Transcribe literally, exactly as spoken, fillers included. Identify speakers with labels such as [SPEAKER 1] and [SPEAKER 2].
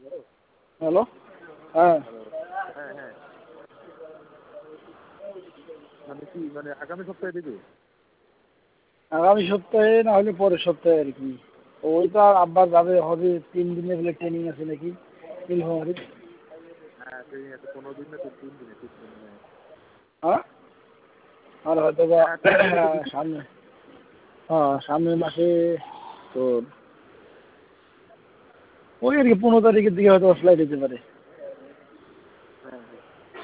[SPEAKER 1] Hello, হ্যাঁ।
[SPEAKER 2] হ্যাঁ হ্যাঁ মানে কি মানে আগামী সপ্তাহে দেবে?
[SPEAKER 1] আগামী সপ্তাহে না হলে পরের সপ্তাহে আর কি। ওই তো আর আব্বা যাবে হবে তিন দিনের বলে ট্রেনিং আছে নাকি নীলফামারীর।
[SPEAKER 2] হ্যাঁ ট্রেনিং আছে পনেরো দিন না তিন তিন দিনে ঠিক মনে নেই।
[SPEAKER 1] হ্যাঁ আর হয়তো বা
[SPEAKER 2] হ্যাঁ পনেরো দিনে তো
[SPEAKER 1] সামনে হ্যাঁ সামনের মাসে তোর ওই আর কি পনেরো তারিখের দিকে হয়তো ফ্লাইট হতে পারে।